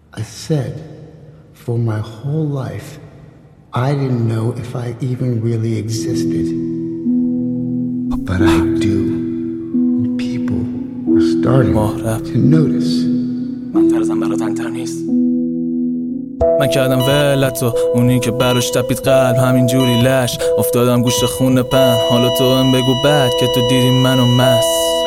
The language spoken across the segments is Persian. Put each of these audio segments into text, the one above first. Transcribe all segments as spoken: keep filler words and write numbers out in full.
I said, for my whole life, I didn't know if I even really existed. But I do. People are starting to notice. من ترزم برا تنتر نیست. من کردم ولت و اونی که براش تپید قلب همینجوری لش افتادم گوشت خونه پن. حالا تو هم بگو بعد که تو دیدی منو مس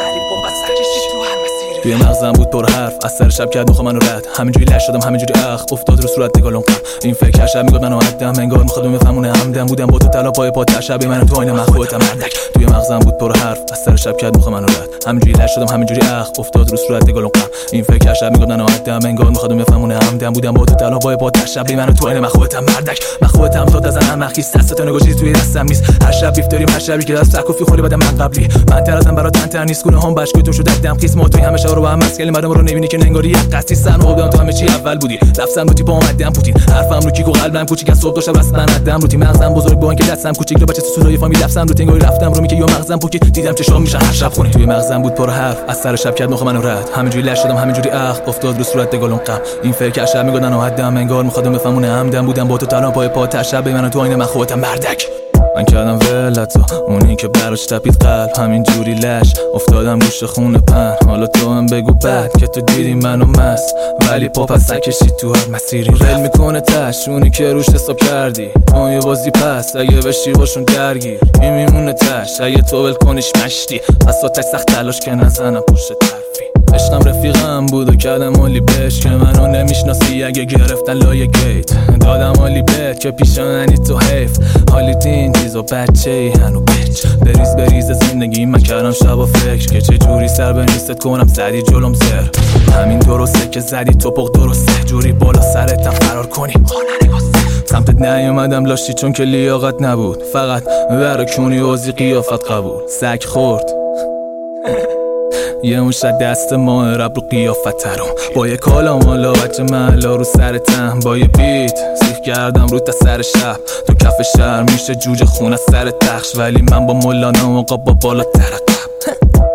توی مغزم بود پر حرف از سر شب کرد مخ منو رد همینجوری لش شدم همینجوری اخ افتاد رو صورت دگالون قم این فکر شب میگفت منو عدم انگار میخواد بفهمونه همدم بودم با تو طلا پای پات شب منو تو آینه من خودم مردک توی مغزم بود پر حرف از سر شب کرد مخ منو رد همینجوری لش شدم همینجوری اخ افتاد رو صورت دگالون قم این فکر شب میگفت منو عدم انگار میخواد بفهمونه همدم بودم با تو طلا پای پات شب منو تو آینه من خودم مردک من خودم تو دزنم مخیس دستت نگوشی توی دستم نیست هر شب بیف داریم هر شبی که دست سکوفی خوری بعد من قبلی من ترازم برات تنتر نیست گونه هم بشکو تو شده دم قسم تو همه شب رو با هم مسکل مردم رو نمیبینی که ننگاری یک قصی سر بودم تو همه چی اول بودی لفظم رو تیپ اومدم پوتین حرفم رو کیک و قلبم کوچیک از صبح تا شب راست من ندم رو تیم مغزم بزرگ با اینکه دستم کوچیک رو بچه سولای فامیل لفظم رو تنگاری رفتم رو میگه یا مغزم پوکی دیدم چه شام میشن هر شب خونه توی مغزم بود پر حرف از سر شب کرد مخ منو رد همینجوری لش شدم همینجوری اخ افتاد رو صورت دگالون قم این فکر شب میگفتن و حدم انگار میخوادم بفهمونه همدم بودم با تو طلا پای پات شب منو تو آینه من خودم مردک من کردم ولت و اونی که براش تپید قلب همینجوری لش افتادم گوشت خونه پن حالا تو هم بگو بعد که تو دیدی منو مس ولی پا پس نکشید تو هر مسیری رل میکنه تش اونی که روش حساب کردی اون یه بازی پس اگه بشی باشون درگیر این میمونه تش اگه تو ول کنیش مشتی پس آتش سخت تلاش که نزنم پشت طرفی عشقم رفیقم بود و کردم اولی بهش که منو نمیشناسی اگه گرفتن لایه گیت دادم اولی بهت که پیشاننی تو حیف حالی تین چیز و بچه ای هنو بچ بریز بریز زندگی من کردم شب و فکر که چه جوری سر به نیست کنم زدی جلوم زر همین درسته که زدی توپق درسته جوری بالا سرتم فرار کنی سمتت نیومدم لاشی چون که لیاقت نبود فقط برکونی اوزی قیافت قبول سگ خورد یه اون شد دست ماه رب رو قیافت ترم با یه کالا مالا بچه محلا رو سر تم با یه بیت سیخ کردم رو تا سر شب تو کف شهر میشه جوجه خون از سر تخش ولی من با مولانا و قاب با بالا ترقب